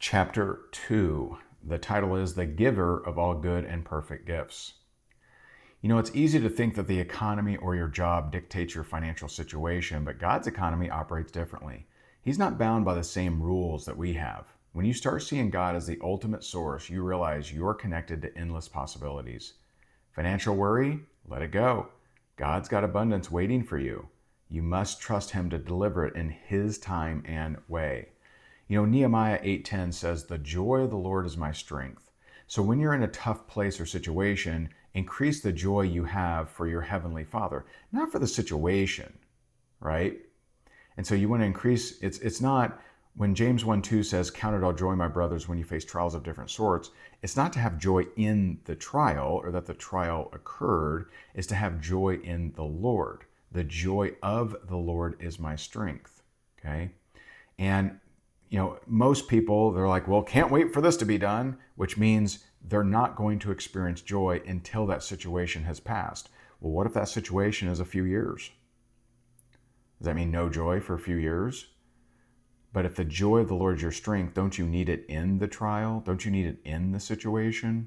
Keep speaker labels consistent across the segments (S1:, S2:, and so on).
S1: Chapter 2. The title is The Giver of All Good and Perfect Gifts. You know, it's easy to think that the economy or your job dictates your financial situation, but God's economy operates differently. He's not bound by the same rules that we have. When you start seeing God as the ultimate source, you realize you're connected to endless possibilities. Financial worry? Let it go. God's got abundance waiting for you. You must trust Him to deliver it in His time and way. You know, Nehemiah 8:10 says, "The joy of the Lord is my strength." So when you're in a tough place or situation, increase the joy you have for your Heavenly Father, not for the situation, right? And so you want to increase, it's not, when James 1:2 says, "Count it all joy, my brothers, when you face trials of different sorts," it's not to have joy in the trial or that the trial occurred, it's to have joy in the Lord. The joy of the Lord is my strength, okay? And you know, most people, they're like, well, can't wait for this to be done, which means they're not going to experience joy until that situation has passed. Well, what if that situation is a few years? Does that mean no joy for a few years? But if the joy of the Lord is your strength, don't you need it in the trial? Don't you need it in the situation?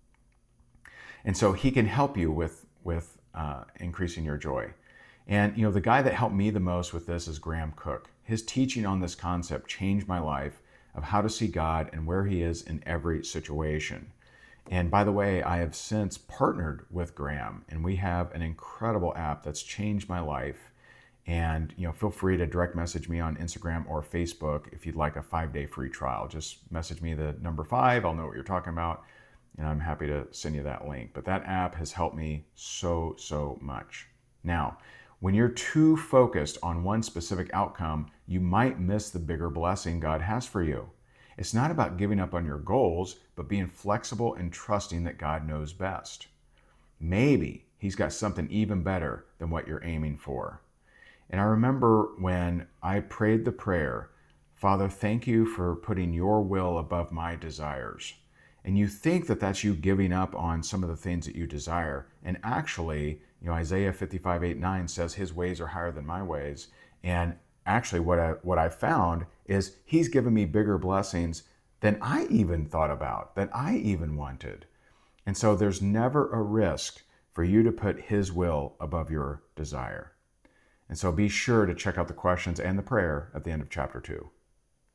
S1: And so He can help you with increasing your joy. And, you know, the guy that helped me the most with this is Graham Cooke. His teaching on this concept changed my life of how to see God and where He is in every situation. And by the way, I have since partnered with Graham, and we have an incredible app that's changed my life. And, you know, feel free to direct message me on Instagram or Facebook if you'd like a 5-day free trial. Just message me the number 5. I'll know what you're talking about, and I'm happy to send you that link. But that app has helped me so much. Now, when you're too focused on one specific outcome, you might miss the bigger blessing God has for you. It's not about giving up on your goals, but being flexible and trusting that God knows best. Maybe He's got something even better than what you're aiming for. And I remember when I prayed the prayer, "Father, thank you for putting your will above my desires." And you think that that's you giving up on some of the things that you desire. And actually, you know, Isaiah 55:8-9 says His ways are higher than my ways. And actually what I found is He's given me bigger blessings than I even thought about, than I even wanted. And so there's never a risk for you to put His will above your desire. And so be sure to check out the questions and the prayer at the end of chapter 2.